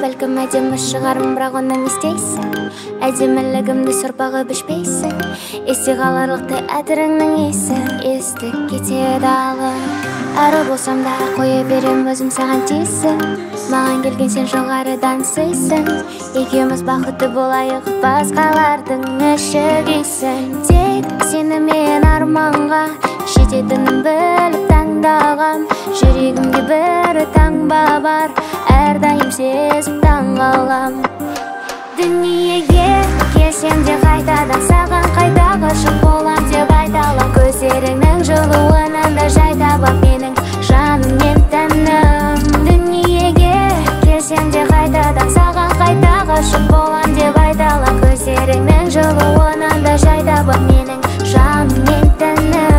бәлкім әдемі шығармын, бірақ оны не істейсің? Әдемілігімді сорпағы бішпейсің, есте қаларлықтай әтіріңнің иісі есті кетеді алып. Әрі болсам да қоя берем өзім саған тиісіп, маған келген сен жоғарыдан сыйсың. Екеуміз бақытты болайық, басқалардың іші күйсін. Тек сені мен арманға жететінін біліп таңдағам. Жүрегімде бір таңба бар, әрдайым сезіп таңғалам. Дүниеге келсем де қайтадан саған қайта ғашық болам деп айталам. Көздеріңнің жылуынан да жай табам менің жаным мен тәнім. Дүниеге келсем де қайтадан саған қайта ғашық болам деп айталам. Көздеріңнің жылуынан да жай табам менің жаным мен тәнім.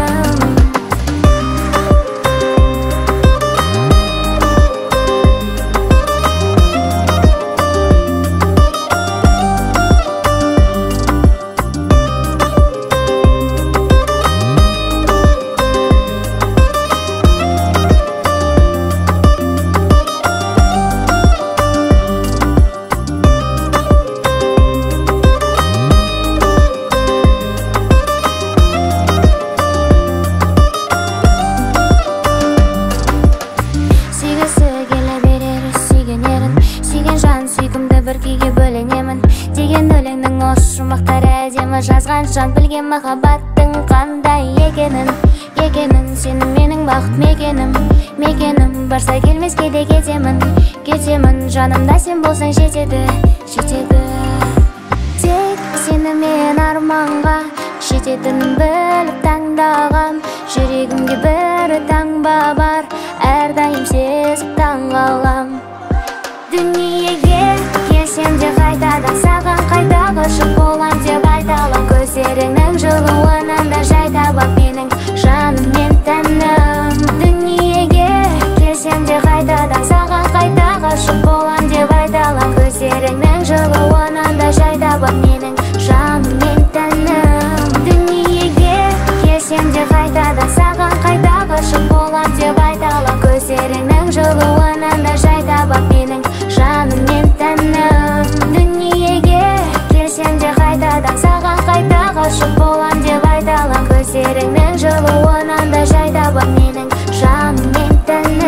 Бір күйге бөленемін деген өлеңнің осы жұмбақтары әдемі жазған жан білген махаббаттың қандай екенін. Сенің менің бақыт мекенім барса келмеске де кетемін жанымда сен болсаң жетеді. Тек сені мен арманға жететінін біліп таңдағам. Жүрегімде бір таңба бар, әрдайым сезіп таңғалам. Дүниеге келсем де қайтадан саған қайта ғашық болам деп айталам. Көздеріңнің жылуынан да жай табам менің жаным мен тәнім. Дүниеге келсем де қайтадан саған қайта ғашық болам деп айталам. Көздеріңнің жылуынан да жай табам менің жаным мен тәнім. Дүниеге келсем де қайтадан саған қайта ғашық болам деп айталам. Көздеріңнің жылуынан да жай табам менің жаным мен тәнім. Дүниеге келсем де қайтадан саған қайта ғашық болам деп айталам. Көздеріңнің жылуынан да жай табам менің жаным мен тәнім.